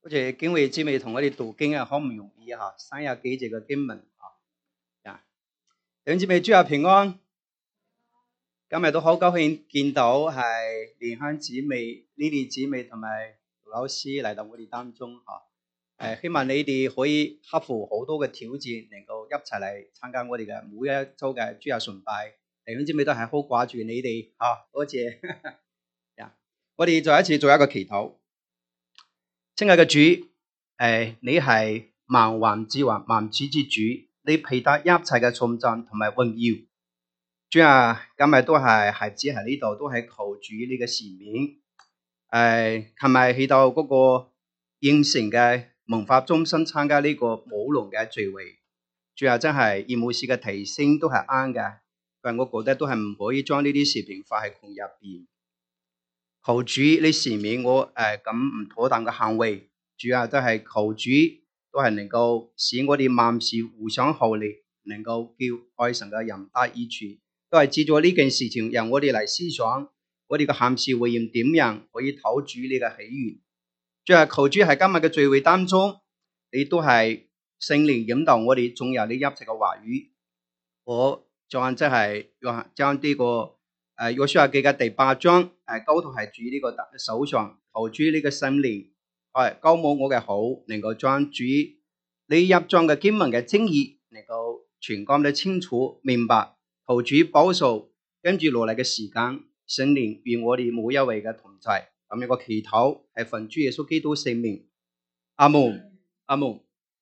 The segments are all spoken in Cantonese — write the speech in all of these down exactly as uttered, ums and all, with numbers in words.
好似經會姊妹同我哋讀經啊，好唔容易嚇，三廿幾節嘅經文啊，弟兄姊妹主日平安。今日都好高興見到係蓮香姊妹、Lily 姊妹同埋老師嚟到我哋當中嚇。誒，希望你哋可以克服好多嘅挑戰，能夠一齊嚟參加我哋嘅每一周嘅主日崇拜。弟兄姊妹都係好掛住你哋嚇，多謝。我哋再一次做一個祈禱。親愛嘅主，誒，你係萬王之王、萬主之主，你配得一切嘅頌讚同埋榮耀。主啊，今日都係孩子喺呢度，都係求主呢個使命。誒，琴日去到嗰個應城嘅文化中心參加呢個舞龍嘅聚會，主啊，真係葉牧師嘅提醒都係啱嘅，但我覺得都係唔可以將呢啲視頻發喺群入邊。求主你赦免我誒咁唔妥當嘅行為，主啊，都係求主都係能夠使我哋萬事互相效力，能夠叫愛神嘅人得益處，都係藉咗呢件事情，讓我哋嚟思想我哋嘅行事為人點樣可以討主呢個喜悅。主啊，求主喺今日嘅聚會當中，你都係聖靈引導我哋，總有你一切嘅話語。我將即係將呢個。誒，約書亞記嘅第八章，誒，交託係主呢個手上，求主呢個聖靈，係高摩我嘅好，能夠將主呢一章嘅經文嘅精義，能夠全講得清楚明白。求主保守跟住落嚟嘅時間，聖靈與我哋每一位嘅同在。咁樣個祈禱係奉主耶穌基督聖名，阿門，阿門。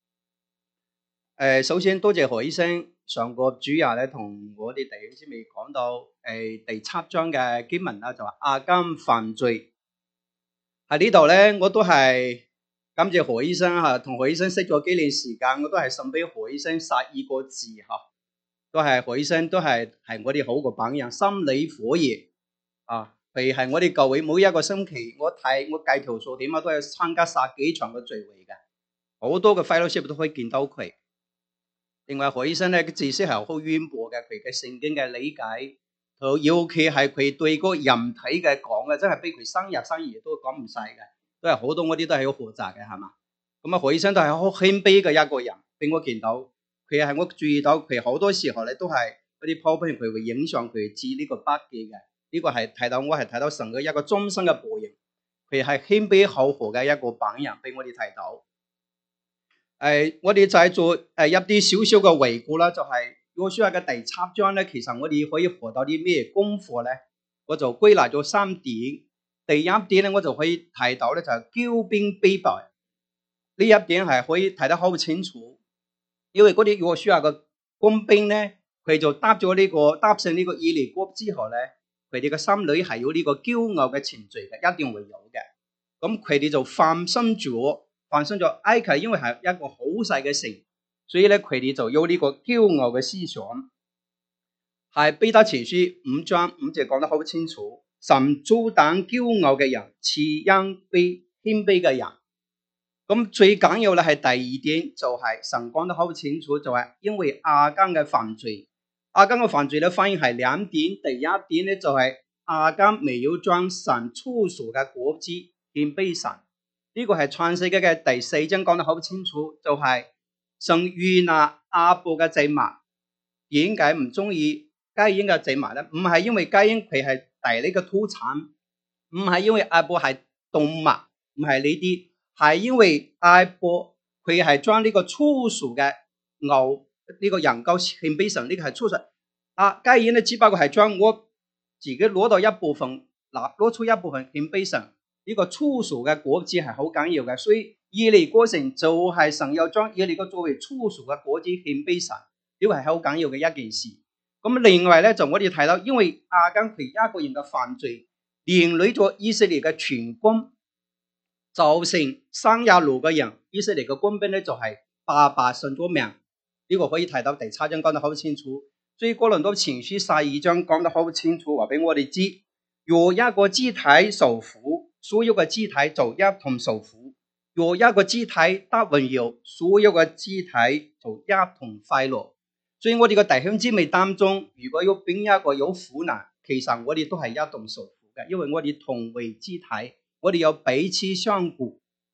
誒，首先多謝何醫生。上個主日咧，同我哋弟兄姊妹講到誒、呃、第七章嘅經文啦，就話亞干犯罪喺呢度咧，我都係感謝何醫生吓，同何醫生識咗幾年時間，我都係送俾何醫生十二個字吓，都係何醫生都係係我哋好個榜樣，心理火熱啊！佢係我哋教會每一個星期，我睇我計條數點啊，都係參加十幾場嘅聚會嘅，好多嘅 fellowship 都可以見到佢。另外何醫生咧，嘅知識係好淵博嘅，佢嘅聖經嘅理解，尤其係佢對個人體嘅講嘅，真係比佢生日生意都講唔晒嘅，都係好多嗰啲都係好複雜嘅，係嘛？咁啊，何醫生都係好謙卑嘅一個人，俾我見到佢係我注意到佢好多時候咧都係嗰啲 PowerPoint 佢會影上佢知呢個筆記嘅，呢、這個係睇到我係睇到神嘅一個終身嘅播應，佢係謙卑厚和嘅一個榜樣，俾我哋睇到。誒、呃，我哋就係做誒、呃、一啲少少嘅回顧啦，就係約書亞嘅第七章咧，其實我哋可以學到啲咩功課咧？我就歸納咗三點。第一點咧，我就可以提到咧，就係驕兵必敗呢一點係可以睇得好清楚，因為嗰啲約書亞嘅軍兵咧，佢就搭咗呢個搭上呢個以利哥之後咧，佢哋嘅心裏係有呢個驕傲嘅情緒嘅，一定會有嘅。咁佢哋就放心咗。發生咗埃及，因為係一個好細嘅城，所以咧佢哋就有呢個驕傲嘅思想。係彼得前書五章五節講得好清楚，神阻擋驕傲嘅人，賜恩俾謙卑嘅人。咁最緊要咧係第二點，就係、是、神講得好清楚，就係、是、因為亞干嘅犯罪，亞干嘅犯罪咧反而係兩點。第一點咧就係亞干未有將神初熟嘅果子獻俾神。呢個係創世記嘅第四章講得好清楚，就係神悅納亞伯嘅祭物，點解唔中意該隱嘅祭物咧？唔係因為該隱佢係地裏嘅土產，唔係因為亞伯係動物，唔係呢啲，係因為亞伯佢係將呢個初熟嘅牛呢、這個羊羔獻俾神，呢、這個係初熟。啊，該隱咧只不過係將我自己攞到一部分，嗱攞出一部分獻俾神。呢個初熟嘅果子係好緊要嘅，所以以利哥城就係神要將以利哥作為初熟嘅果子獻俾神，呢個係好緊要嘅一件事。咁另外咧就我哋睇到，因為亞干佢一個人嘅犯罪，連累咗以色列嘅全軍，造成三廿六個人，以色列嘅軍兵咧就係白白喪咗命。呢、這個可以睇到第七章講得好清楚，所以哥林多前書十二章講得好清楚，話俾我哋知，若一個肢體受苦，所有嘅肢體就一同受苦；若一個肢體得榮耀，所有嘅肢體就一同快樂。所以我哋嘅弟兄姊妹當中，如果有邊一個有苦難，其實我哋都係一同受苦嘅，因為我哋同為肢體，我哋有彼此相顧。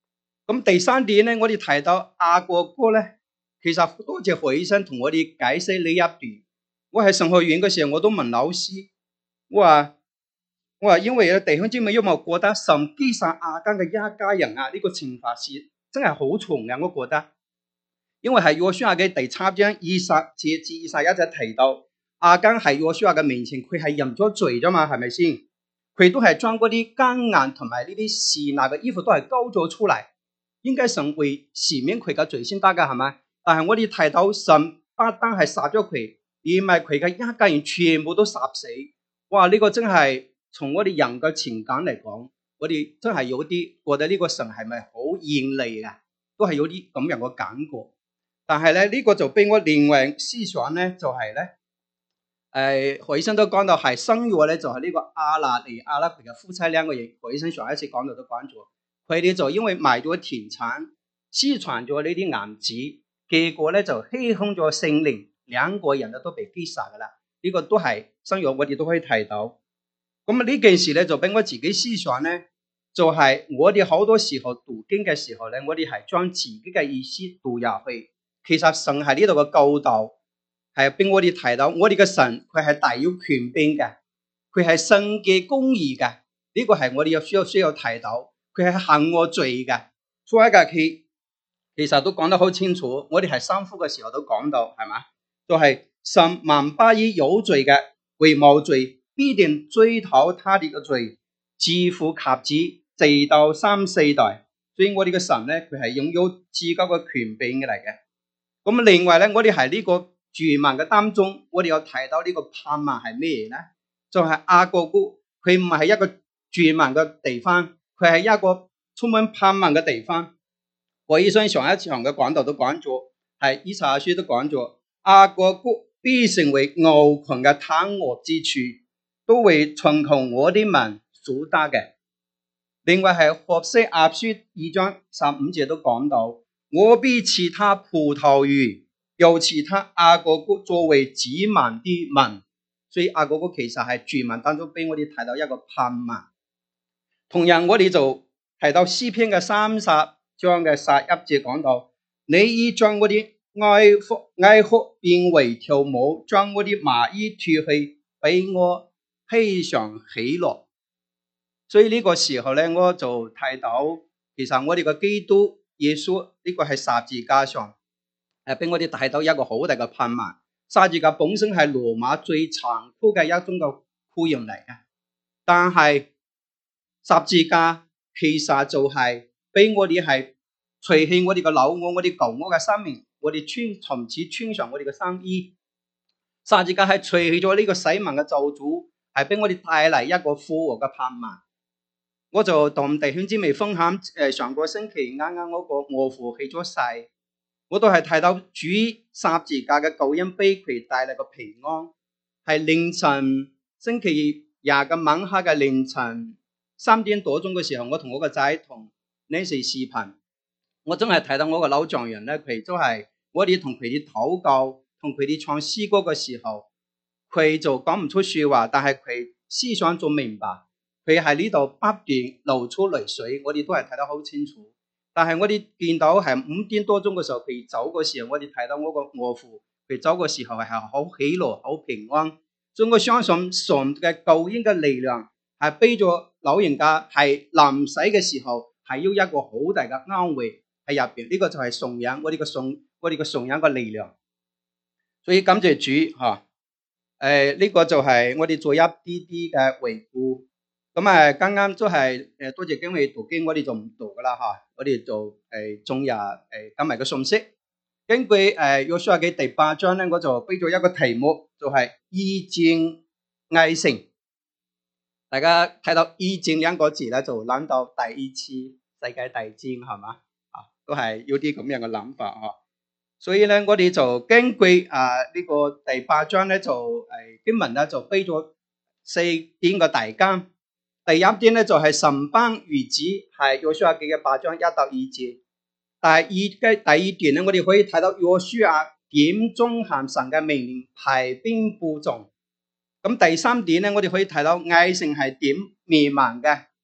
咁第三點咧，我哋提到雅各哥咧，其實多謝何醫生同我哋解釋呢一段。我喺神學院嘅時候，我都問老師，我話我話因為弟兄姊妹，因為我覺得神擊殺亞干嘅一家人啊，呢、這個懲罰是真係好重嘅，我覺得。因為係約書亞嘅第七章二十節至二十一節提到，亞干喺約書亞嘅面前，佢係認咗罪啫嘛，係咪先？佢都係將嗰啲奸淫同埋呢啲褻瀆嘅衣服都係勾咗出嚟。應該神會赦免佢嘅罪先得噶，係咪？但係我哋睇到神不單係殺咗佢，而唔係佢嘅一家人全部都殺死。哇！呢、這個真係從我哋人嘅情感嚟講，我哋真係有啲覺得呢個神係咪好嚴厲嘅？都係有啲咁樣嘅感覺。但係咧呢、這個就俾我另外思想咧，就係、是、咧，誒、呃，何醫生都講到係生育咧，就係呢個亞拿尼亞啦，佢嘅夫妻兩個人，何醫生上一次講到都講咗。佢哋就因為賣咗田產，私傳咗呢啲銀紙，結果咧就欺哄咗聖靈，兩個人都被擊殺噶啦。呢、這個都係生育，我哋都可以睇到。咁啊呢件事咧就俾我自己思想咧，就係、是、我哋好多時候讀經嘅時候咧，我哋係將自己嘅意思讀入去。其實神喺呢度嘅教導係俾我哋睇到，我哋嘅神佢係大有權柄嘅，佢係聖潔公義嘅。呢、這個係我哋要需要需要睇到。佢係行我罪嘅，所以佢其實都講得好清楚。我哋係三夫嘅時候都講到，係嘛？就係、是、神萬不以有罪嘅為無罪，必定追討他哋嘅罪，自父及子，直到三四代。所以我哋嘅神咧，佢係擁有至高嘅權柄嘅嚟嘅。咁另外咧，我哋喺呢個住民嘅當中，我哋有睇到呢個盼望係咩咧？就係雅各哥，佢唔係一個住民嘅地方。佢係一個充滿盼望嘅地方。何醫生上一場嘅講道都講咗，係以賽亞書都講咗，雅各哥必成為牛群嘅躺臥之處，都會尋求我啲民所得嘅。另外係何西阿書二章十五節都講到，我必賜他葡萄園，又賜他雅各哥作為子民啲民。所以雅各哥其實係住民當中俾我哋睇到一個盼望。同樣我哋就提到詩篇嘅三十章嘅十一節講到，你已將我啲哀哭哀哭變為跳舞，將我啲麻衣脫去，俾我披上喜樂。所以呢個時候咧，我就睇到，其實我哋嘅基督耶穌呢、這個係十字架上，係俾我哋睇到一個好大嘅盼望。十字架本身係羅馬最殘酷嘅一種嘅酷刑嚟嘅，但係十字架其實就係俾我哋係除去我哋嘅老我、我哋舊我嘅生命，我哋穿從此穿上我哋嘅新衣。十字架係除去咗呢個死亡嘅咒詛，係俾我哋帶嚟一個復活嘅盼望。我就同弟兄姊妹分享，誒，上個星期啱啱嗰個岳父去咗世，我都係睇到主十字架嘅救恩俾佢帶嚟個平安。係凌晨星期日嘅晚黑嘅凌晨三點多鐘嘅時候，我同我個仔同呢時視頻，我真係睇到我個老丈人咧，佢都係我哋同佢哋禱告，同佢哋唱詩歌嘅時候，佢就講唔出說話，但係佢思想仲明白，佢喺呢度不斷流出淚水，我哋都係睇得好清楚。但係我哋見到係五點多鐘嘅時候，佢走嘅時候，我哋睇到我個岳父佢走嘅時候係好喜樂、好平安。所以我相信神嘅救恩嘅力量係俾咗老人家係臨死嘅時候係要一個好大嘅安慰喺入邊。呢、這個就係信仰，我哋嘅信，我哋嘅信仰嘅力量。所以感謝主吓，誒、呃、呢、這個就係我哋做一啲啲嘅回顧。咁啊，剛剛都係誒多謝經緯讀經，我哋就唔讀噶啦吓，我哋就誒進入誒今日嘅信息。根據誒約書亞記第八章咧，我就俾咗一個題目，就係以戰艾城。大家睇到以戰兩個字咧，就諗到第二次世界大戰係嘛？啊，都係有啲咁樣嘅諗法嗬。所以咧，我哋就根據啊呢個第八章咧，就誒經文咧就俾咗四點嘅大綱。第一點咧就係神班諭旨，係約書亞記嘅八章一到二節。第二嘅第二段咧，我哋可以睇到約書亞點遵行神嘅命令，排兵布陣。咁第三點咧，我哋可以睇到艾城係點滅亡嘅。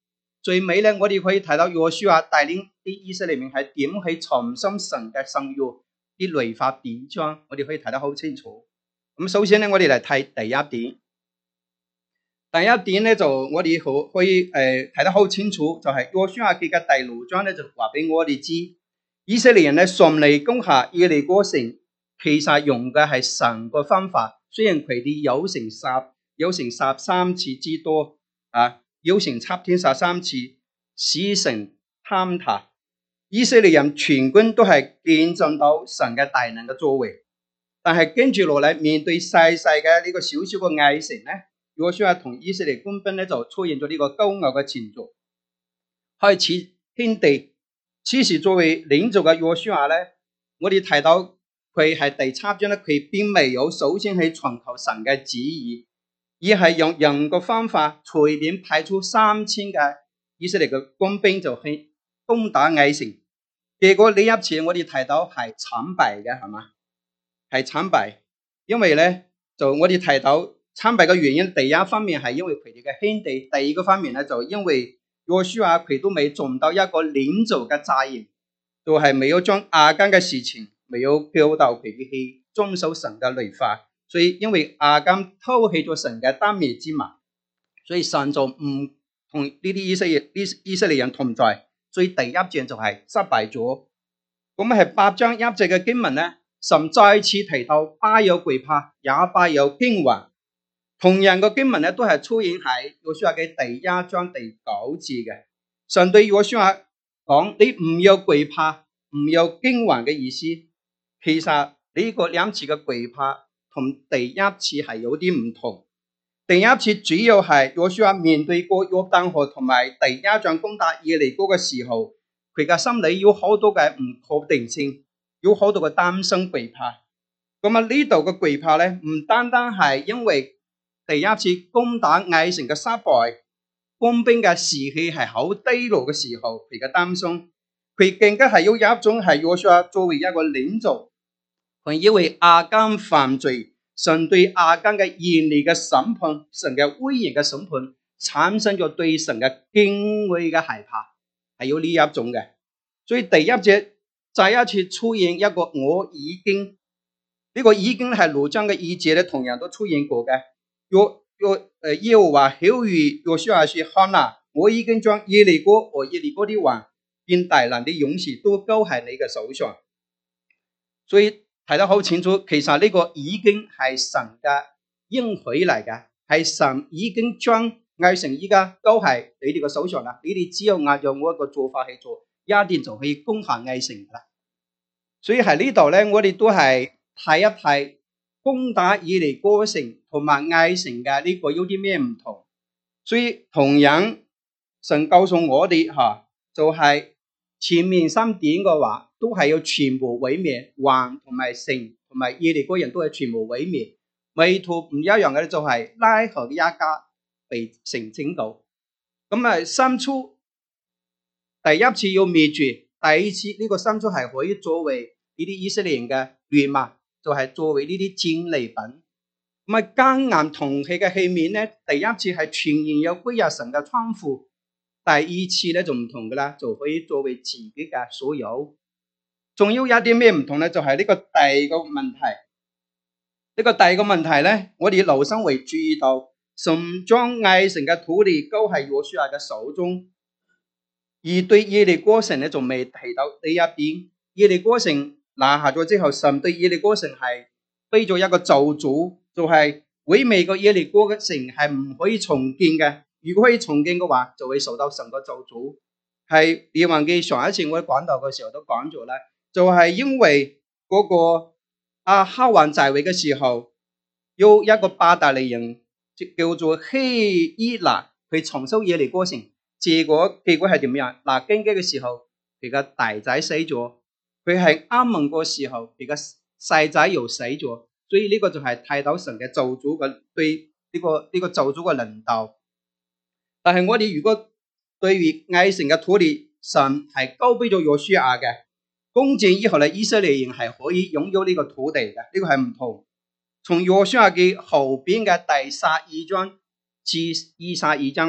最尾咧，我哋可以睇到約書亞帶領啲以色列民係點去重新神嘅聖約啲律法典章，我哋可以睇得好清楚。咁首先咧，我哋嚟睇第一點。第一點咧就我哋可可以誒睇、呃、得好清楚，就係約書亞記嘅第六章咧就話俾我哋知，以色列人咧順利攻下耶利哥城，其實用嘅係神嘅方法，雖然佢哋有成十有成十三次之多啊，有成七天十三次使城坍塌，以色列人全軍都係見證到神嘅大能嘅作為，但係跟住落嚟面對細細嘅呢個小小嘅艾城咧。約書亞同以色列官兵咧就出現咗呢個高傲嘅情緒，開始獻地。此時作為領袖嘅約書亞咧，我哋睇到佢係第七章咧，佢並未有首先去尋求神嘅旨意，而係用人嘅方法隨便派出三千嘅以色列嘅官兵就去攻打艾城。結果呢一次我哋睇到係慘敗嘅，係嘛？係慘敗，因為咧就我哋睇到。參敗嘅原因，第一方面係因為佢哋嘅獻地，第二個方面咧就因為約書亞佢都未盡到一個領袖嘅責任，就係、是、沒有將亞干嘅事情沒有教導佢哋去遵守神嘅律法，所以因為亞干偷棄咗神嘅當滅之物，所以神就唔同呢啲以色列以色列人同在，所以第一仗就係失敗咗。咁係八章一節嘅經文咧，神再次提到不要懼怕，也不要驚惶。同樣嘅經文咧，都係出現喺約書亞嘅第一章第九節嘅。神對約書亞講：你唔要懼怕，唔要驚惶嘅意思。其實呢個兩次嘅懼怕同第一次係有啲唔同。第一次主要係約書亞面對過約旦河同埋第一仗攻打耶利哥嘅時候，佢嘅心裏有好多嘅唔確定性，有好多嘅擔心懼怕。咁啊呢度嘅懼怕咧，唔單單係因為第一次攻打艾城嘅失敗，官兵嘅士氣係好低落嘅時候，佢嘅擔心，佢更加係有一種係約書亞作為一個領袖，佢因為亞干犯罪，神對亞干嘅嚴厲嘅審判，神嘅威嚴嘅審判，產生咗對神嘅敬畏嘅害怕，係有呢一種嘅。所以第一節再一次出現一個我已經，呢、這個已經係六章嘅二節咧，同樣都出現過嘅。約約誒耶和華曉諭約書亞說：看哪，我已經將耶利哥和耶利哥啲王並大能啲勇士都交喺你嘅手上。所以睇得好清楚，其實呢個已經係神嘅應許嚟嘅，係神已經將艾城依家交喺你哋嘅手上啦。你哋只要按照我一個做法去做，一定就可以攻下艾城噶啦。所以喺呢度咧，我哋都係睇一睇。攻打耶利哥城同埋艾城嘅呢個有啲咩唔同？所以同樣神告訴我哋吓，就係、是、前面三點嘅話，都係要全部毀滅，王同埋城同埋耶利哥人都係全部毀滅。唯獨唔一樣嘅就係拉合嘅一家被成拯救。咁啊，三初第一次要滅絕，第二次呢、這個三初係可以作為呢啲以色列人嘅掠物。就係作為呢啲戰利品，咁啊奸淫銅器嘅器皿咧，第一次係全然有歸入神嘅倉庫，第二次咧就唔同噶啦，就可以作為自己嘅所有。仲要有啲咩唔同咧？就係、是、呢個第二個問題，呢、這個第二個問題咧，我哋留心會注意到，神將艾城嘅土地交喺約書亞嘅手中，而對耶利哥城咧就未提到呢一點，耶利哥城。拿下咗之後，神對耶利哥城係俾咗一個咒詛，就係毀滅個耶利哥嘅城係唔可以重建嘅。如果可以重建嘅話，就會受到神個咒詛。係列王記上一次我講到嘅時候都講咗啦，就係、是、因為嗰個亞哈王在位嘅時候，有一個巴達利人叫做希伊拿，佢重修耶利哥城，結果結果係點樣？嗱，經嘅時候，佢個大仔死咗。佢係啱問個時候，佢個細仔又死咗，所以呢個就係睇到神嘅咒詛嘅對呢、這個呢、這個咒詛嘅領導。但係我哋如果對於艾城嘅土地，神係交俾咗約書亞嘅，攻佔以後咧，以色列人係可以擁有呢個土地嘅，呢、這個係唔同。從約書亞記後邊嘅第十二章至二十二章，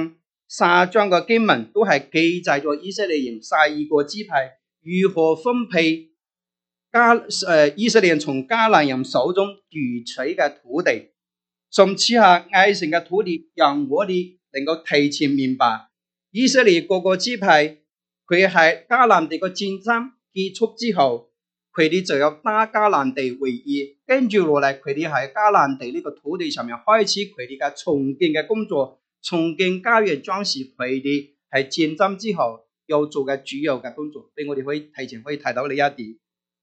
三章嘅經文都係記載咗以色列人十二個支派如何分配迦誒、呃、以色列人從迦南人手中奪取嘅土地。甚至係艾城嘅土地，讓我哋能夠提前明白以色列各個支派佢係迦南地嘅戰爭結束之後，佢哋就有打迦南地為業，跟住落嚟佢哋喺迦南地呢個土地上面開始佢哋嘅重建嘅工作，重建家園，將是佢哋喺戰爭之後要做嘅主要嘅工作。所以我哋可以提前可以睇到呢一點。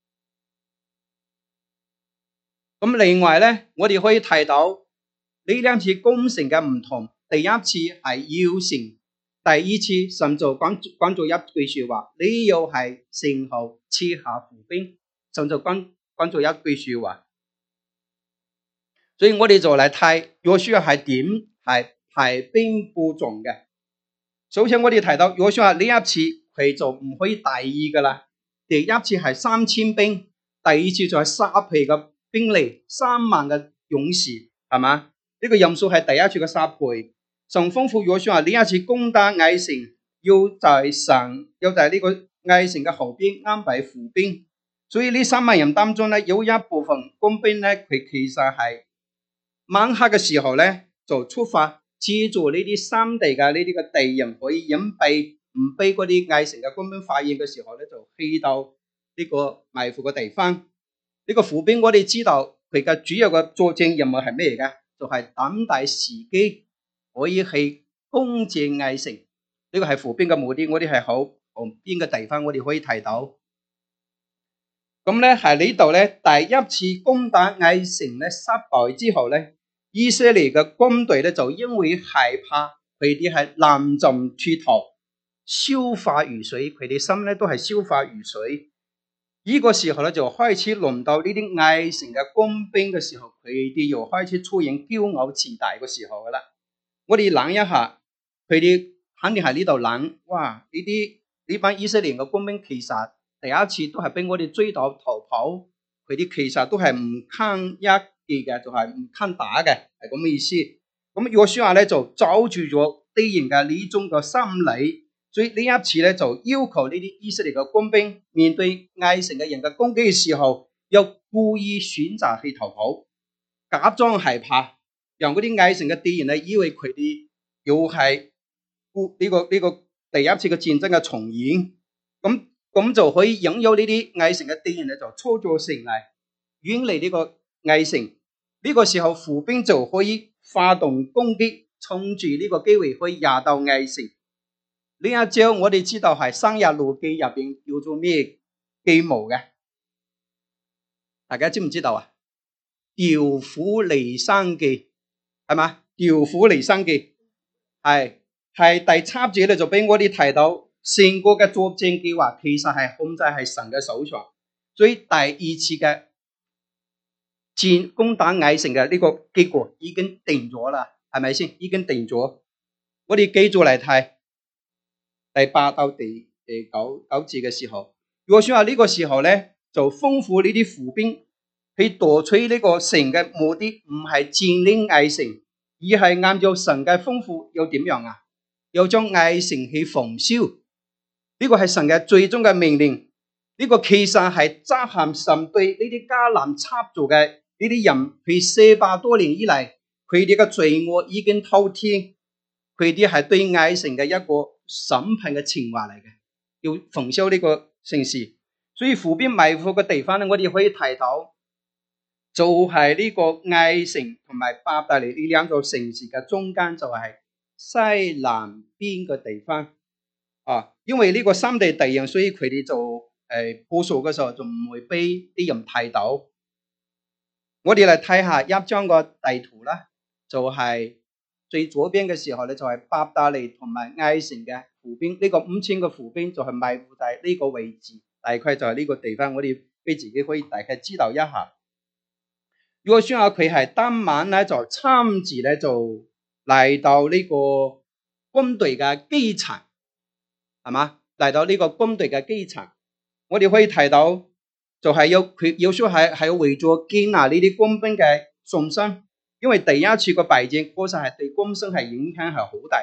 咁另外咧，我哋可以睇到呢兩次工程嘅唔同，第一次係要成，第二次神就講講咗一句說話，你要係成後賜下伏兵，神就講講咗一句說話。所以我哋就嚟睇約書亞係點係排兵布陣嘅。首先我哋提到約書亞呢一次佢就唔可以大意噶啦，第一次係三千兵，第二次就係十倍嘅兵力，三萬嘅勇士，係嘛？呢個人數係第一次嘅十倍。神吩咐約書亞呢一次攻打艾城，要在神要在呢個艾城嘅後邊安排伏兵。所以呢三萬人當中咧，有一部分工兵咧，佢其實係晚黑嘅時候咧就出發，借助呢啲山地嘅呢啲嘅地形可以隱蔽，唔俾嗰啲艾城嘅工兵發現嘅時候咧，就去到呢個埋伏嘅地方。呢、這個伏兵我哋知道佢嘅主要嘅作戰任務係咩嘅？就係、是、等待時機可以去攻佔艾城。呢、這個係伏兵嘅目的。我哋係好旁邊嘅地方，我哋可以睇到。咁咧喺呢度咧，第一次攻打艾城咧失敗之後咧，以色列嘅軍隊咧就因為害怕，佢哋係臨陣脫逃，消化如水，佢哋心咧都係消化如水。呢、這個時候咧就開始輪到呢啲艾城嘅工兵嘅時候，佢哋又開始出現驕傲自大嘅時候噶啦。我哋諗一下，佢哋肯定係呢度諗，哇！呢啲呢班以色列嘅工兵其實第一次都係俾我哋追到逃跑，佢哋其實都係唔堪一擊嘅，就係唔堪打嘅，係咁嘅意思。咁約書亞咧就抓住咗敵人嘅呢種嘅心理。所以呢一次咧，就要求呢啲以色列嘅工兵面對艾城嘅人嘅攻擊嘅時候，又故意選擇去逃跑，假裝害怕，讓嗰啲艾城嘅敵人咧以為佢哋又係呢個呢個第一次嘅戰爭嘅重演，咁咁就可以引誘呢啲艾城嘅敵人咧就操作成嚟遠離呢個艾城。呢、這個時候伏兵就可以發動攻擊，趁住呢個機會可以入到艾城。呢一招我哋知道係《生日路記》入邊叫做咩計謀嘅？大家知唔知道啊？調虎離山記係嘛？調虎離山記係係第七節咧就俾我哋提到，成個嘅作戰計劃其實係控制喺神嘅手上，所以第二次嘅戰攻打艾城嘅呢個結果已經定咗啦，係咪先？已經定咗。我哋繼續嚟睇。第八到第第九九節嘅時候，約書亞呢個時候咧就吩咐呢啲伏兵去奪取呢個城嘅目的唔係佔領艾城，而係按照神嘅吩咐要點樣啊？要將艾城去焚燒。呢、這個係神嘅最終嘅命令。呢、這個其實係執行神對呢啲迦南插族嘅呢啲人，佢四百多年以嚟佢哋嘅罪惡已經滔天，佢哋係對艾城嘅一個審判嘅情話嚟嘅，要焚燒呢個城市。所以伏兵埋伏嘅地方咧，我哋可以睇到，就係呢個艾城同埋伯特利呢兩個城市嘅中間，就係西南邊嘅地方啊。因為呢個三地地形，所以佢哋就誒部署嘅時候就唔會俾啲人睇到。我哋嚟睇下一張個地圖啦，就係、是。最左邊嘅時候咧，就係伯特利同埋艾城嘅伏兵，呢、這個五千個伏兵就係埋伏在呢個位置，大概就係呢個地方，我哋俾自己可以大概知道一下。約書亞佢係當晚咧就親自咧就嚟到呢個軍隊嘅基層，係嘛？嚟到呢個軍隊嘅基層，我哋可以睇到就係有佢約書亞係係為咗建立呢啲軍兵嘅信心。因為第一次個敗戰確實係對軍心係影響係好大嘅，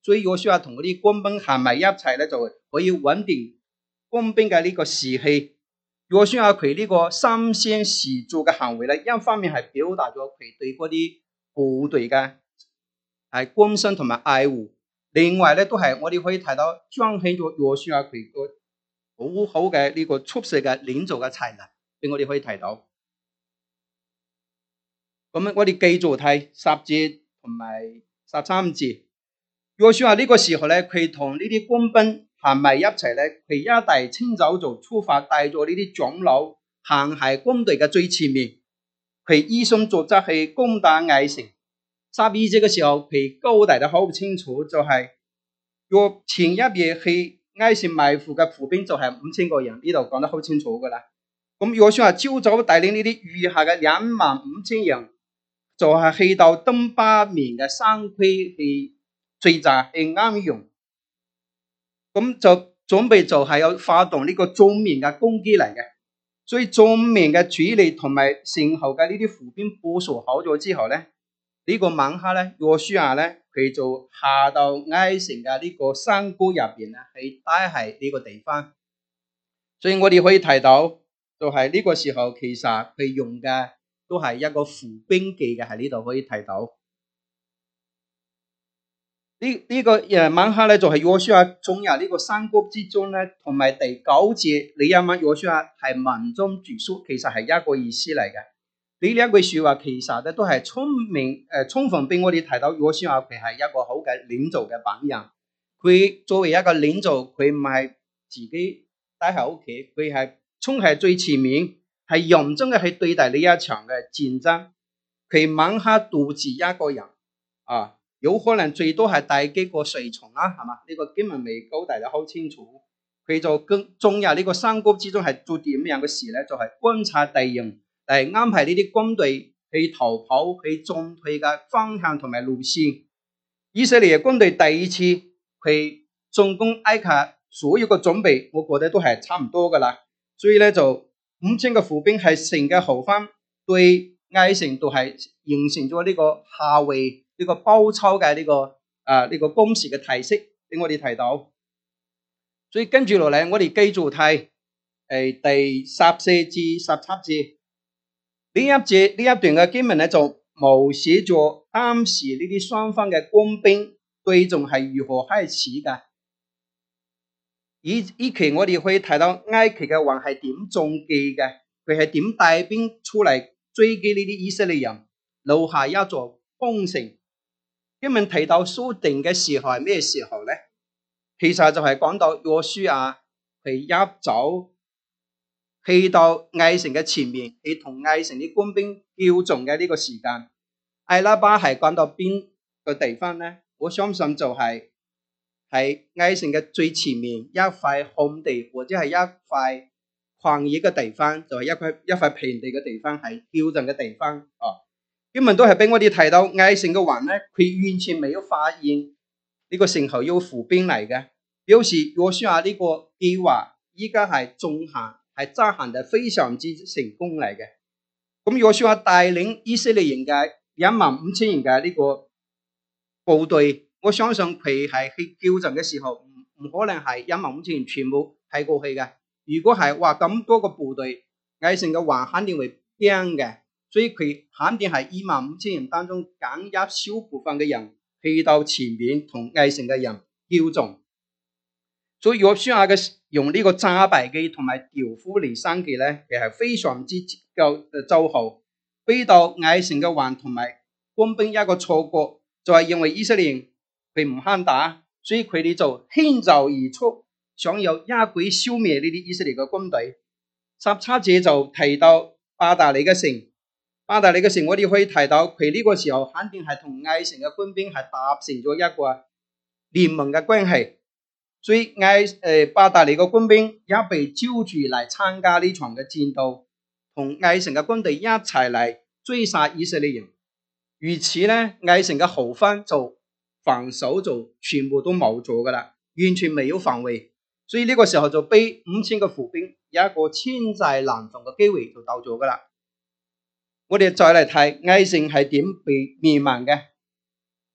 所以約書亞同嗰啲軍兵行埋一齊咧，就可以穩定軍兵嘅呢個士氣。約書亞佢呢個身先士卒嘅行為咧，一方面係表達咗佢對嗰啲部隊嘅係關心同埋愛護，另外咧都係我哋可以睇到彰顯咗約書亞佢個好好嘅呢個出色嘅領導嘅才能，俾我哋可以睇到。咁我哋繼續睇十節同埋十三節。約書亞呢個時候咧，佢同呢啲官兵行埋一齊咧，佢一大清早就出發，帶咗呢啲長老行喺軍隊嘅最前面。佢依心作則去攻打艾城。十二節嘅時候，佢交代得好清楚，就係約前一夜去艾城埋伏嘅伏兵就係五千個人，呢度講得好清楚噶啦。咁約書亞朝早帶領呢啲餘下嘅兩萬五千人，就係去到東北面嘅山區去聚集去安營，咁就準備就係有發動呢個正面嘅攻擊嚟嘅。所以正面嘅主力同埋善後嘅呢啲伏兵部署好咗之後咧，呢、這個晚黑咧，約書亞咧佢就下到艾城嘅呢個山谷入邊咧，去待喺呢個地方。所以我哋可以睇到，就係呢個時候其實佢用嘅都係一個伏兵記嘅，喺呢度可以睇到。呢呢個誒晚黑咧，就係約書亞進入呢個山谷之中咧，同埋第九節你一晚約書亞係民中住宿，其實係一個意思嚟嘅。呢兩句說話其實咧都係充明誒，充分俾我哋睇到約書亞佢係一個好嘅領導嘅榜樣。佢作為一個領導，佢唔係自己待喺屋企，佢係衝喺最前面，係認真嘅去對待呢一場嘅戰爭。佢晚黑獨自一個人啊。有可能最多係帶幾個隨從啦，係嘛？呢、這個經文未交代得好清楚。佢就跟進入呢個山谷之中係做點樣嘅事咧？就係、是、觀察地形，嚟安排呢啲軍隊去逃跑、去進退嘅方向同埋路線。以色列軍隊第一次去進攻埃及，所有嘅準備，我覺得都係差唔多噶啦。所以咧就五千個伏兵係成嘅後方對艾城都係形成咗呢個下圍。呢個包抄嘅呢個啊呢個攻勢嘅提示俾我哋睇到，所以跟住落嚟我哋繼續睇誒第十四至十七節呢一節呢一段嘅經文咧，就描寫咗當時呢啲雙方嘅官兵對仲係如何開始嘅。以以期我哋可以睇到埃及嘅王係點中計嘅，佢係點帶兵出嚟追擊呢啲以色列人，留下一座封城。經文提到蘇定嘅時候係咩時候咧？其實就係講到約書亞佢一早去到艾城嘅前面，去同艾城啲官兵叫眾嘅呢個時間。艾拉巴係講到邊個地方咧？我相信就係喺艾城嘅最前面一塊空地，或者係一塊曠野嘅地方，就係、是、一塊一塊平地嘅地方，係叫眾嘅地方哦。經文都係俾我哋提到艾城嘅王咧，佢完全未有發現呢個城後有伏兵嚟嘅，表示約書亞呢個計劃依家係進行係執行得非常之成功嚟嘅。咁約書亞帶領以色列人嘅一萬五千人嘅呢個部隊，我相信佢係去叫陣嘅時候，唔唔可能係一萬五千人全部係過去嘅。如果係話咁多個部隊，艾城嘅王肯定會驚嘅。所以佢肯定係二萬五千人當中揀一小部分嘅人去到前面同艾城嘅人叫眾。所以約書亞嘅用呢個詐敗計同埋調虎離山計咧，其實係非常之夠誒周到，俾到艾城嘅王同埋官兵一個錯覺，就係、是、認為以色列人佢唔肯打，所以佢哋就牽袖而出，想要一舉消滅呢啲以色列嘅軍隊。十七節就提到巴達里嘅城。巴達里嘅城，我哋可以提到佢呢個時候肯定係同艾城嘅官兵係達成咗一個聯盟嘅關係，所以艾誒巴達里嘅官兵也被招住嚟參加呢場嘅戰鬥，同艾城嘅軍隊一齊嚟追殺以色列人。如此咧，艾城嘅後方就防守就全部都冇咗噶啦，完全未有防衛，所以呢個時候就俾五千個伏兵有一個千載難逢嘅機會就到咗噶啦。我哋再嚟睇艾城係點被滅亡嘅。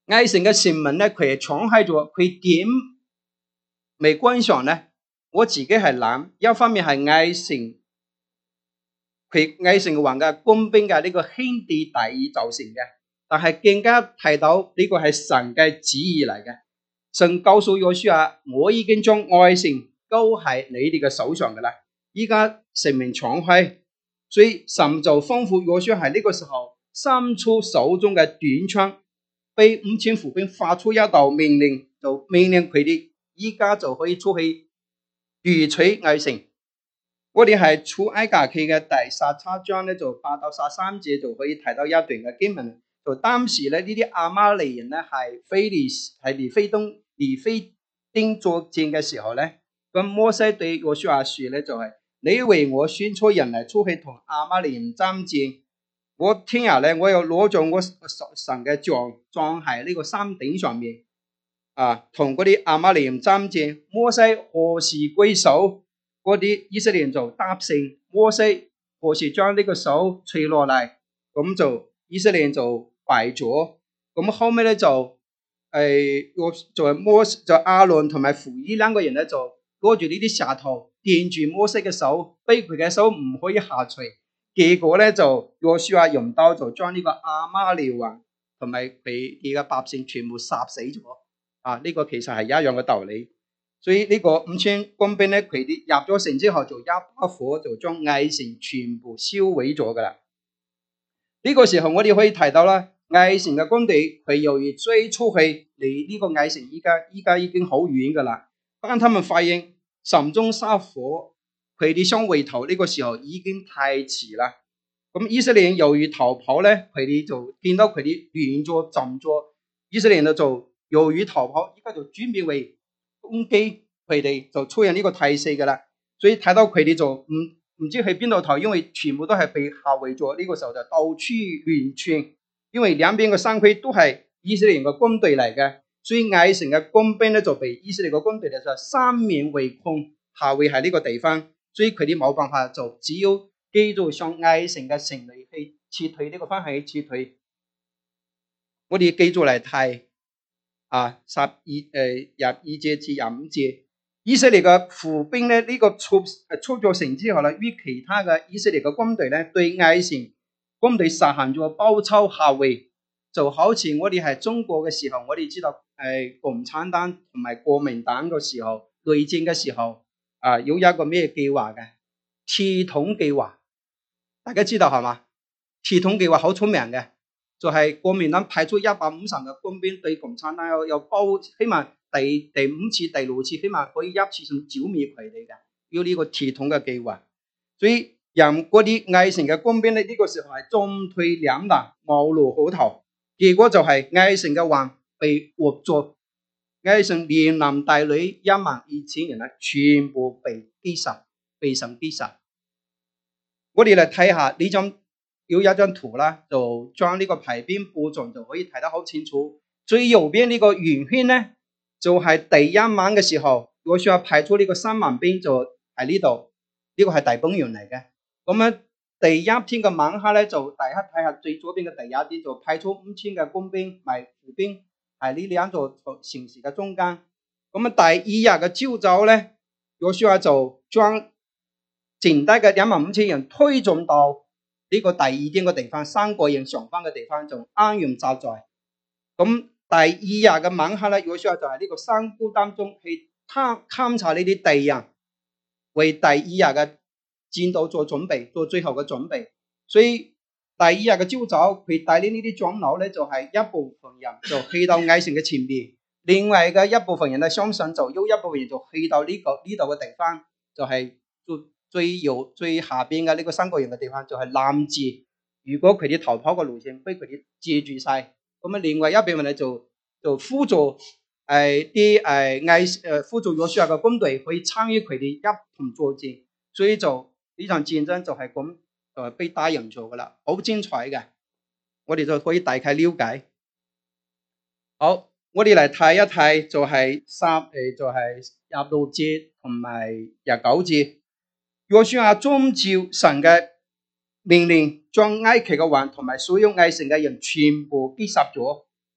艾城嘅城門咧，佢係敞開咗，佢點未關上咧？我自己係諗，一方面係艾城，佢艾城王嘅官兵嘅呢個兄弟大意造成嘅，但係更加睇到呢個係神嘅旨意嚟嘅。神告訴約書亞，我已經將艾城交喺你哋嘅手上噶啦，依家城門敞開，所以神就吩咐約書亞喺呢個時候，伸出手中嘅短槍，被五千伏兵發出一道命令，就命令佢哋依家就可以出去奪取艾城。我哋係出埃及記嘅第十七章咧，就八到十三節就可以睇到一段嘅經文。就當時咧，呢啲亞瑪利人咧係非利係離非東離非丁作戰嘅時候咧，咁摩西對約書亞說咧，就係、是、你為我選出人嚟出去同亞瑪利人爭戰。我聽日咧，我又攞咗我神嘅杖撞喺呢個山頂上面，啊，同嗰啲亞瑪利人爭戰。摩西何時揮手，嗰啲以色列人就答勝；摩西何時將呢個手垂落嚟，咁就以色列人就敗咗。咁後尾咧就誒，就係摩就亞倫同埋胡爾兩個人咧就攞住呢啲石頭墊住摩西嘅手，逼佢嘅手唔可以下垂。結果咧就約書亞用刀就將呢個亞瑪利王同埋佢哋嘅百姓全部殺死咗。啊，呢、這個其實係一樣嘅道理。所以呢個五千軍兵咧，佢哋入咗城之後就一把火就將艾城全部燒毀咗噶啦。呢、這個時候我哋可以提到啦，艾城嘅軍隊佢由於追出去離呢個艾城依家依家已經好遠噶啦。當他們發現城中失火，佢哋想回頭，呢個時候已經太遲啦。咁以色列人由於逃跑咧，佢哋就見到佢哋亂咗陣咗，以色列人就由於逃跑，依家就轉變為攻擊佢哋，就出現呢個態勢噶啦。所以睇到佢哋就唔唔知去邊度逃，因為全部都係被嚇圍咗。呢個時候就到處亂竄，因為兩邊嘅山區都係以色列人嘅軍隊嚟嘅，所以艾城嘅軍兵咧就被以色列嘅軍隊咧就三面圍困，嚇圍喺呢個地方。所以佢哋冇辦法，就只要繼續向艾城嘅城裏去撤退，呢、這個方向去撤退。我哋繼續嚟睇啊，十二誒廿二節至廿五節，以色列嘅伏兵咧呢、這個出誒出咗城之後咧，與其他嘅以色列嘅軍隊咧對艾城軍隊實行咗包抄嚇圍，就好似我哋係中國嘅時候，我哋知道誒、呃、共產黨同埋國民黨嘅時候內戰嘅時候。啊，有一個咩計劃嘅鐵桶計劃，大家知道係嘛？鐵桶計劃好出名嘅，就係、是、國民黨派出一百五十個軍兵對共產黨有有包，希望第第五次、第六次希望可以一次性剿滅佢哋嘅，有呢個鐵桶嘅計劃。所以讓嗰啲艾城嘅軍兵咧，呢、這個時候係進退兩難，無路可逃。結果就係艾城嘅王被活捉。艾城連男帶女一萬二千人咧，全部被擊殺，被神擊殺。我哋嚟睇下呢張，有一張圖啦，就將呢個排兵布陣就可以睇得好清楚。最右邊呢個圓圈咧，就係、是、第一晚嘅時候，我需要派出呢個三萬兵就喺呢度，呢、這個係大本營嚟嘅。咁咧第一天嘅晚黑咧，就大家睇下最左邊嘅第一天就派出五千嘅工兵埋伏兵。係呢兩座城市嘅中間，咁啊第二日嘅朝早咧，約書亞就將剩低嘅兩萬五千人推進到呢個第二天嘅地方，三個人上班嘅地方，就安營紮寨。咁第二日嘅晚黑咧，約書亞就喺呢個山谷當中去探勘察呢啲敵人，為第二日嘅戰鬥做準備，做最後嘅準備。所以第二日嘅朝早，佢帶領呢啲長老咧，就係、是、一部分人就去到艾城嘅前邊，另外嘅一部分人咧，相信就有一部分人就去到呢、這個呢度嘅地方，就係、是、最最右最下邊嘅呢個三個人嘅地方，就係攔截。如果佢哋逃跑嘅路線，俾佢哋截住晒，咁啊，另外一部分咧就就輔助誒啲誒艾誒輔助約書亞嘅軍隊可以參與佢哋一同作戰，所以就呢場戰爭就係咁。就係被打贏咗噶啦，好精彩嘅，我哋就可以大概了解。好，我哋嚟睇一睇，就係三誒，就係廿六節同埋廿九節。約書亞遵照神嘅命令，將埃及嘅王同埋所有艾城嘅人全部擊殺咗。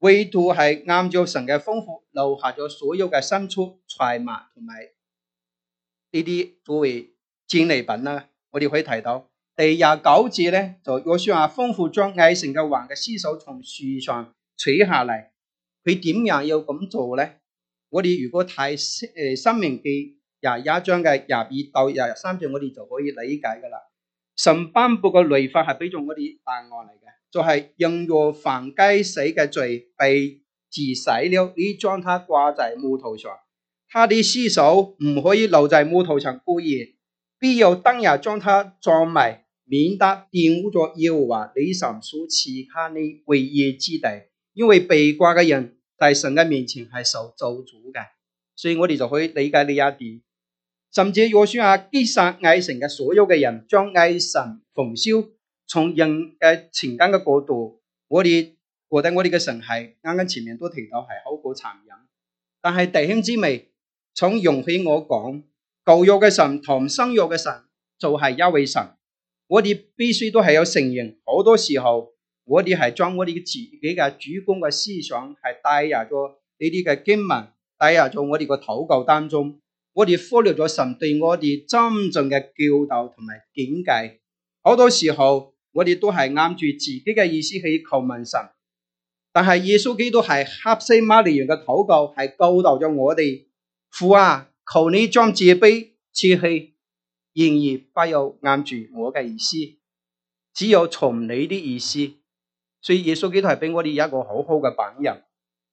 唯獨係按照神嘅豐富留下咗所有嘅牲畜財物同埋呢啲作為戰利品啦。我哋可以睇到第廿九節咧，就約書亞豐富將艾城嘅環嘅屍首從樹上取下嚟。佢點樣要咁做咧？我哋如果睇誒申命記廿一章嘅廿二到廿三節，我哋就可以理解噶啦。神頒布嘅律法係俾咗我哋答案嚟嘅，就係因若犯該死嘅罪被治死了，你將他掛在木頭上，他的屍首唔可以留在木頭上過夜，必要當日將他葬埋，免得玷污咗耶和華你神所賜給你為業之地。因為被掛嘅人在神嘅面前係受咒詛嘅，所以我哋就可以理解呢一點。甚至約書亞擊殺艾城嘅所有嘅人，將艾城焚燒。從人嘅情感嘅角度，我哋覺得我哋嘅神係啱啱前面都提到係好過殘忍。但係弟兄姊妹，從容許我講，舊約嘅神同新約嘅神就係一位神。我哋必須都係有承認，好多時候我哋係將我哋自己嘅主觀嘅思想係帶入咗呢啲嘅經文，帶入咗我哋個禱告當中。我哋忽略咗神對我哋真正嘅教導同埋警戒。好多時候我哋都係按住自己嘅意思去求問神，但係耶穌基督係客西馬尼園嘅禱告係教導咗我哋，父啊，求你將這杯撤去，然而不要按住我嘅意思，只有從你的意思。所以耶穌基督係俾我哋一個好好嘅榜樣。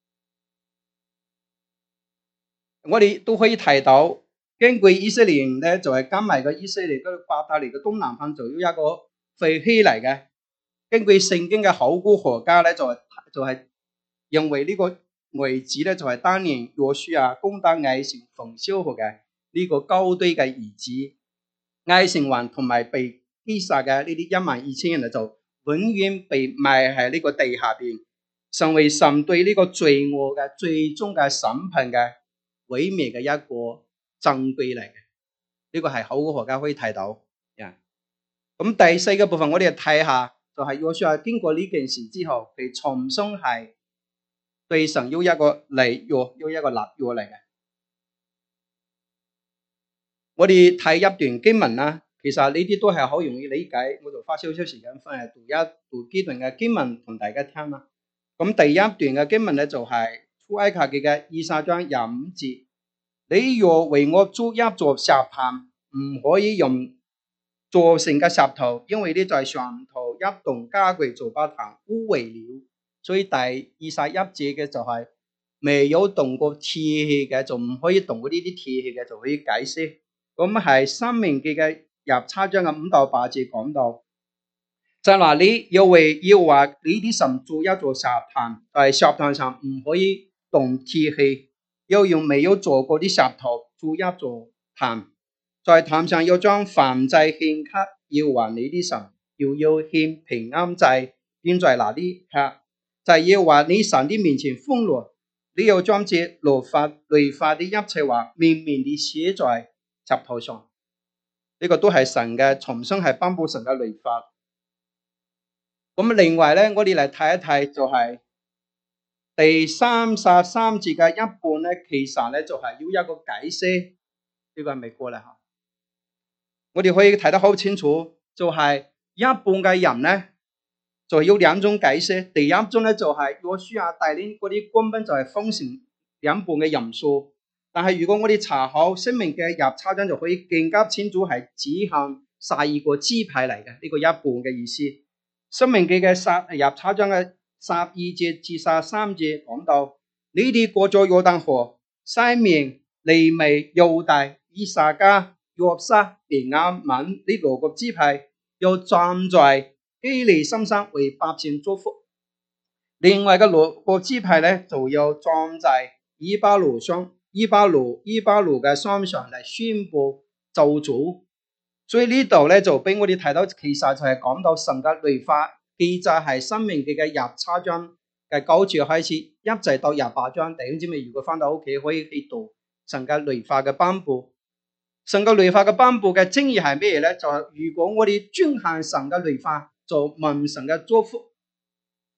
我哋都可以提到，根據以色列人咧，就係今日嘅以色列嗰伯特利嘅東南方就有一個廢墟嚟嘅。根據聖經嘅考古學家咧，就係就係認為呢個位置咧，就係當年約書亞攻打艾城焚燒嘅呢個高堆嘅遺址。艾城環同埋被擊殺嘅呢啲一萬二千人就永遠被埋喺呢個地下邊，成為神對呢個罪惡嘅最終嘅審判嘅毀滅嘅一個證據嚟嘅。呢個係考古學家可以睇到。咁第四個部分我哋睇下，就係約書亞經過呢件事之後，佢重新係對神有一個立約，有一個立約嚟嘅。我哋睇一段經文啦，其實呢啲都係好容易理解，我就花少少時間翻嚟讀一讀幾段嘅經文同大家聽啦。咁第一段嘅經文咧就係出埃及記嘅二十章廿五節，你若為我築一座石壇，唔可以用做成嘅石頭，因為呢就係上頭一棟家具做把壇污穢了。所以第二十一節嘅就係、是、未有動過鐵器嘅就唔可以動過呢啲鐵器嘅，就可以解釋。咁係申命記嘅廿七章嘅五到八節講到，就係話你要為要話呢啲神做一座石壇，但係石壇上唔可以動鐵器，要用未有做過啲石頭做一座壇。在壇上要將燔祭獻給要還你啲神，又要獻平安祭，獻在那啲吃，就係要還你神啲面前歡樂。你要將這律法律法啲一切話明明地寫在石頭上。呢、這個都係神嘅重新係頒布神嘅律法。咁另外咧，我哋嚟睇一睇就係、是、第三十三節嘅一半咧，其實咧就係要一個解釋。呢、這個係未過嚟吓。我哋可以睇得好清楚，就係、是、一半嘅人咧，就有兩種解釋。第一種咧就係約書亞帶領嗰啲軍兵就係分成兩半嘅人數，但係如果我哋查考申命記嘅廿七章，就可以更加清楚係指向十二個支派嚟嘅呢個一半嘅意思。申命記嘅廿七章嘅十二節至十三節講到，你哋過咗約旦河，西面、利未、猶大、以薩迦、約瑟、便雅憫呢六個支派又站在基利心山為百姓祝福。另外嘅六個支派咧，就要站在以巴路上、以巴路、以巴路嘅山上嚟宣布咒詛。所以呢度咧就俾我哋睇到，其實就係講到神嘅律法記載係申命記嘅廿七章嘅九節開始，一直到廿八章。弟兄姊妹如果翻到屋企可以去讀神嘅律法嘅頒布。神嘅律法嘅頒布嘅精義係咩咧？就係、是、如果我哋遵行神嘅律法，就蒙神嘅祝福。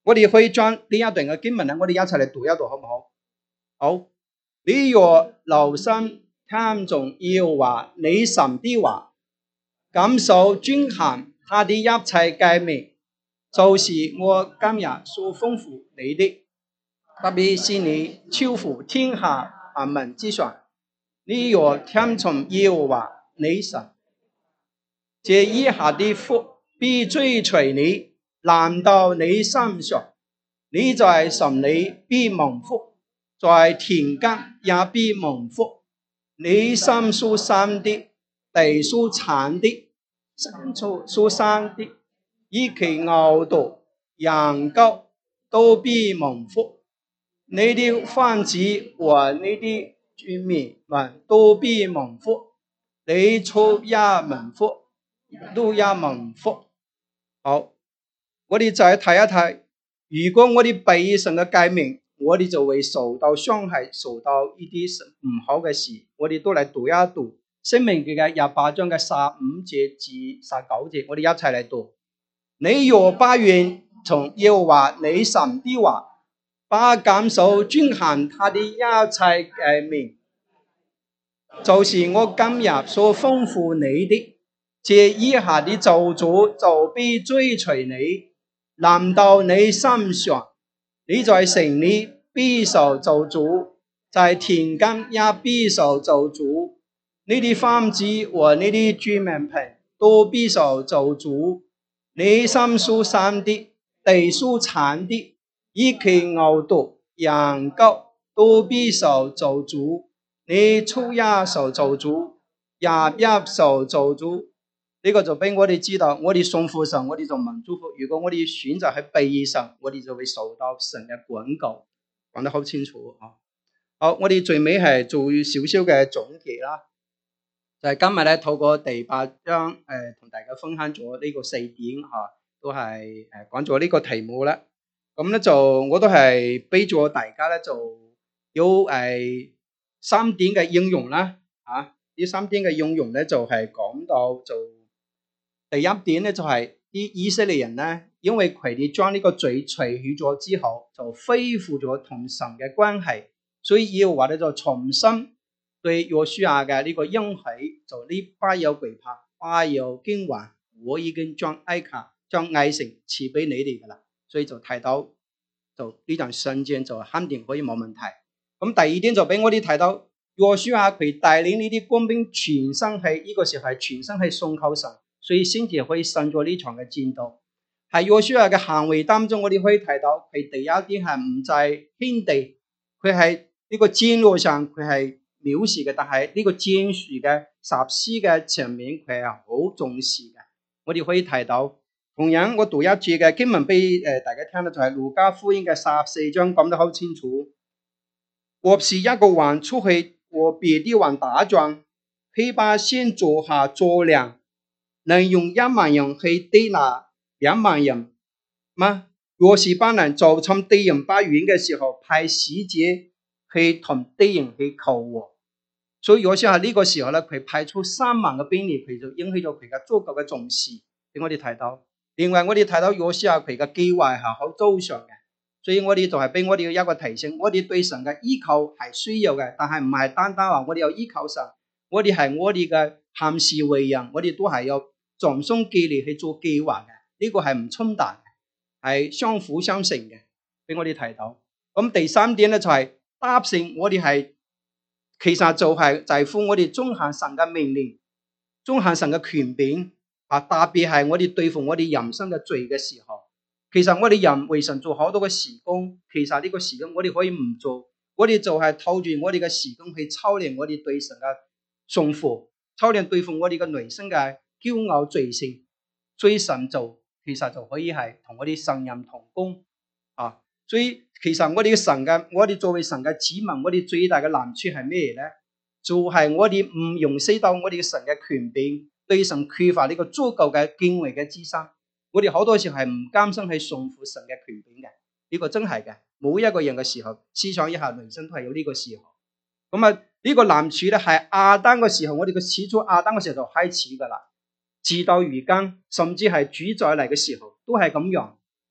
我哋可以將呢一段嘅經文咧，我哋一齊嚟讀一讀，好唔好？好，你若留心聽從耶和華你神的話，謹守遵行他的一切誡命，就是我今日所吩咐你的，特別是你超乎天下萬民之上。你若聽從耶和華你神，這以下的福必追隨你，臨到你身上。你在城裏必蒙福，在田間也必蒙福。你心所生的，地所產的，牲畜所生的，以及牛犢、羊羔都必蒙福。你的番子和你的居民們都必蒙福。你出也蒙福，入也蒙福。好，我哋再睇一睇。如果我哋背神嘅誡命，我哋就會受到傷害，受到呢啲唔好嘅事。我哋都嚟讀一讀申命記嘅廿八章嘅十五節至十九節，我哋一齊嚟讀。你若不願從耶和華你神的話，不謹守遵行他的一切誡命，就是我今日所吩咐你的，這以下的咒詛就必追隨你，臨到你身上。你在城裏必受咒詛，在田間也必受咒詛。你的番子和你的居民棚都必受咒詛。你心所生的，地所產的，以及牛犢、羊羔都必受咒詛。你出也受咒詛，入也受咒詛。呢個就俾我哋知道，我哋信服神，我哋就蒙祝福；如果我哋選擇去背神，我哋就會受到神嘅管教。講得好清楚啊！好，我哋最尾係做少少嘅總結啦，就係、是、今日咧透過第八章誒，同、呃、大家分享咗呢個四點嚇、啊，都係誒講咗呢個題目啦。咁咧就我都係俾咗大家咧就有誒、呃、三點嘅應用啦嚇。呢、啊、三點嘅應用咧就係、是、講到就。第一點咧就係、是、啲以色列人咧，因為佢哋將呢個罪除去咗之後，就恢復咗同神嘅關係，所以耶和華咧就重新對約書亞嘅呢個應許，就呢不要懼怕，不要驚惶，我已經將埃及將艾城賜俾你哋噶啦，所以就睇到就呢場聖戰就肯定可以冇問題。咁第二點就俾我哋睇到約書亞佢帶領呢啲官兵全身係呢個時候係全身係信靠神。所以先至可以勝咗呢場嘅戰鬥。喺約書亞嘅行為當中，我哋可以睇到佢第一點係唔制謙地，佢係呢個戰略上佢係藐視嘅，但係呢個戰術嘅實施嘅場面佢係好重視嘅。我哋可以睇到，同樣我讀一次嘅經文俾誒大家聽咧，就係路加福音嘅十四章講得好清楚。或是一個王出去和別的王打仗，他把先坐下作糧，能用一萬人去抵拿兩萬人嗎？若是班人就趁敵人不遠嘅時候，派使者去同敵人去求和。所以約書亞呢個時候咧，佢派出三萬嘅兵力，佢就引起咗佢嘅足夠嘅重視。俾我哋睇到，另外我哋睇到約書亞佢嘅計劃係好周詳嘅，所以我哋就係俾我哋一個提醒，我哋對神嘅依靠係需要嘅，但係唔係單單話我哋有依靠神，我哋係我哋嘅行事為人，我哋都係有盡心竭力去做計劃嘅，呢、這個係唔衝突嘅，係相輔相成嘅，俾我哋睇到。咁第三點咧就係、是、答應我哋係，其實就係在乎我哋遵行神嘅命令，遵行神嘅權柄啊，特別係我哋對付我哋人生嘅罪嘅時候，其實我哋人為神做好多嘅事工，其實呢個事工我哋可以唔做，我哋就係透住我哋嘅事工去操練我哋對神嘅順服，操練對付我哋嘅內心嘅驕傲罪性，追神做，其實就可以係同我哋神人同工啊！所以其實我哋嘅神嘅，我哋作為神嘅子民，我哋最大嘅難處係咩咧？就係、是、我哋唔認識到我哋嘅神嘅權柄，對神缺乏呢個足夠嘅敬畏嘅之心。我哋好多時候係唔甘心去順服神嘅權柄嘅，呢、這個真係嘅。每一個人嘅時候，思想一下內心都係有呢個時候。咁啊，呢個難處咧係亞當嘅時候，我哋嘅始祖亞當嘅時候就開始噶啦。直到如今，甚至係主再嚟嘅時候，都係咁樣。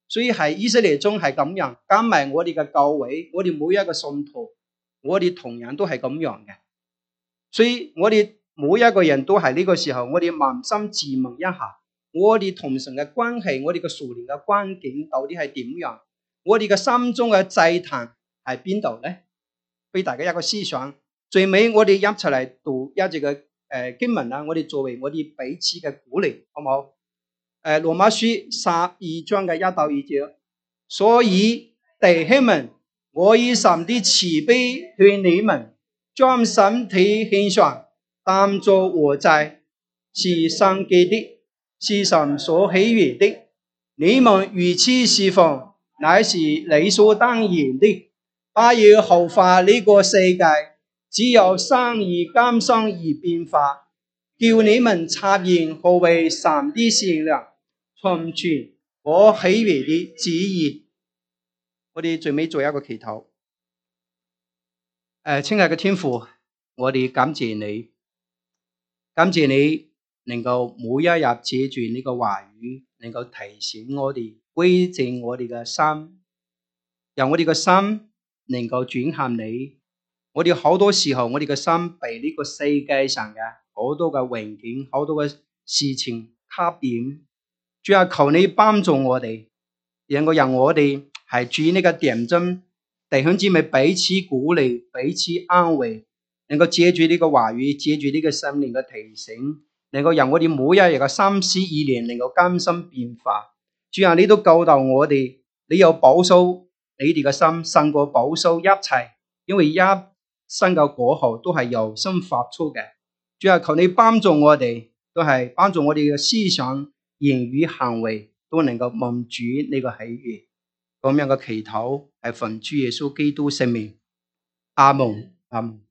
所以喺以色列中係咁樣，加埋我哋嘅教會，我哋每一個信徒，我哋同樣都係咁樣嘅。所以我哋每一個人都係呢個時候，我哋捫心自問一下，我哋同神嘅關係，我哋嘅屬靈嘅關境到底係點樣？我哋嘅心中嘅祭壇喺邊度咧？俾大家一個思想。最尾我哋一齊嚟讀一節嘅誒經文啦，我哋作為我哋彼此嘅鼓勵，好唔好？誒，羅馬書十二章嘅一到二節，所以弟兄們，我以神的慈悲勸你們，將身體獻上，當作活祭，是聖潔的，是神所喜悅的。你們如此侍奉，乃是理所當然的。不要效法呢個世界，只有生而甘心而變化，叫你們察驗何為神的善良、純全和喜悅的旨意。我哋最尾做一個祈禱。誒，親愛嘅天父，我哋感謝你，感謝你能夠每一日借住呢個話語，能夠提醒我哋歸正我哋嘅心，讓我哋嘅心能夠轉向你。我哋好多時候，我哋嘅心被呢個世界上嘅好多嘅環境、好多嘅事情吸引。主啊，求你幫助我哋，能夠讓我哋係住呢個點針，弟兄姊妹彼此鼓勵、彼此安慰，能夠借住呢個話語，借住呢個心靈嘅提醒，能夠讓我哋每一日嘅心思意念能夠更新變化。主啊，你都教導我哋，你有保守你哋嘅心，勝過保守一切，因為一生嘅果效都係由心發出嘅。主啊，求你幫助我哋，都係幫助我哋嘅思想、言語、行為都能夠蒙主呢個喜悅。咁樣嘅祈禱係奉主耶穌基督聖名，阿門，阿門。